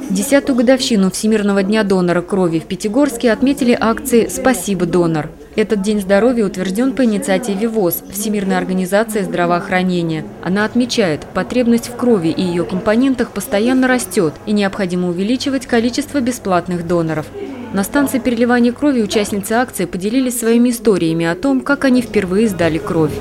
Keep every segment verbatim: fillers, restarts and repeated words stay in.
Десятую годовщину Всемирного дня донора крови в Пятигорске отметили акции «Спасибо, донор». Этот день здоровья утвержден по инициативе ВОЗ – Всемирной организации здравоохранения. Она отмечает, потребность в крови и ее компонентах постоянно растет, и необходимо увеличивать количество бесплатных доноров. На станции переливания крови участницы акции поделились своими историями о том, как они впервые сдали кровь.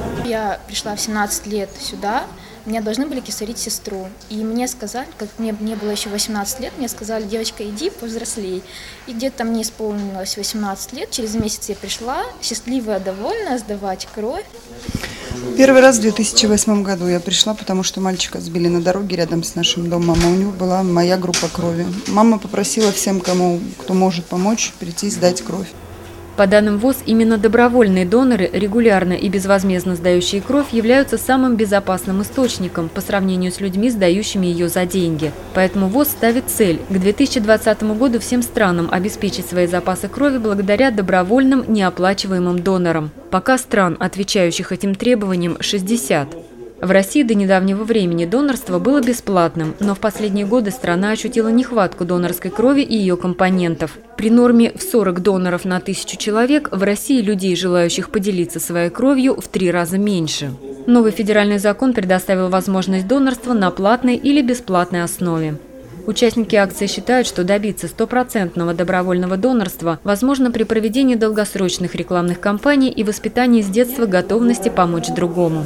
Я пришла в семнадцать лет сюда. Меня должны были кесарить сестру. И мне сказали, как мне, мне было еще восемнадцать лет, мне сказали: девочка, иди повзрослей. И где-то мне исполнилось восемнадцать лет, через месяц я пришла, счастливая, довольная, сдавать кровь. Первый раз в две тысячи восьмом году я пришла, потому что мальчика сбили на дороге рядом с нашим домом, а у него была моя группа крови. Мама попросила всем, кому, кто может помочь, прийти сдать кровь. По данным ВОЗ, именно добровольные доноры, регулярно и безвозмездно сдающие кровь, являются самым безопасным источником по сравнению с людьми, сдающими ее за деньги. Поэтому ВОЗ ставит цель – к две тысячи двадцатому году всем странам обеспечить свои запасы крови благодаря добровольным неоплачиваемым донорам. Пока стран, отвечающих этим требованиям, шестьдесят. В России до недавнего времени донорство было бесплатным, но в последние годы страна ощутила нехватку донорской крови и ее компонентов. При норме в сорок доноров на тысячу человек в России людей, желающих поделиться своей кровью, в три раза меньше. Новый федеральный закон предоставил возможность донорства на платной или бесплатной основе. Участники акции считают, что добиться стопроцентного добровольного донорства возможно при проведении долгосрочных рекламных кампаний и воспитании с детства готовности помочь другому.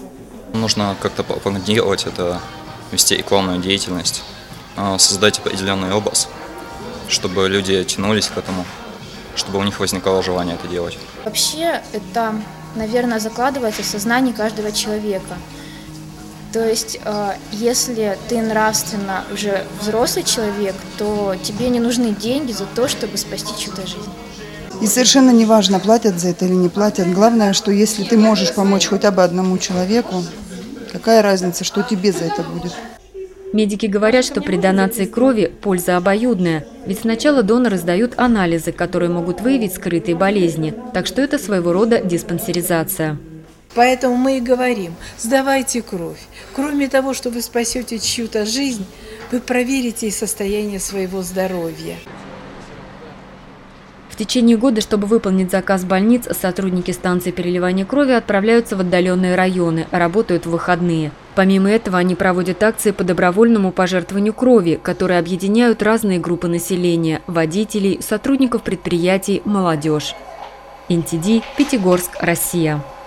Нужно как-то делать это, вести рекламную деятельность, создать определенный образ, чтобы люди тянулись к этому, чтобы у них возникало желание это делать. Вообще это, наверное, закладывается в сознание каждого человека. То есть, если ты нравственно уже взрослый человек, то тебе не нужны деньги за то, чтобы спасти чью-то жизнь. И совершенно не важно, платят за это или не платят. Главное, что если ты можешь помочь хотя бы одному человеку, какая разница, что тебе за это будет. Медики говорят, что при донации крови польза обоюдная. Ведь сначала доноры сдают анализы, которые могут выявить скрытые болезни. Так что это своего рода диспансеризация. Поэтому мы и говорим: сдавайте кровь. Кроме того, что вы спасете чью-то жизнь, вы проверите и состояние своего здоровья. В течение года, чтобы выполнить заказ больниц, сотрудники станции переливания крови отправляются в отдаленные районы, работают в выходные. Помимо этого, они проводят акции по добровольному пожертвованию крови, которые объединяют разные группы населения – водителей, сотрудников предприятий, молодежь. эн ти ди, Пятигорск, Россия.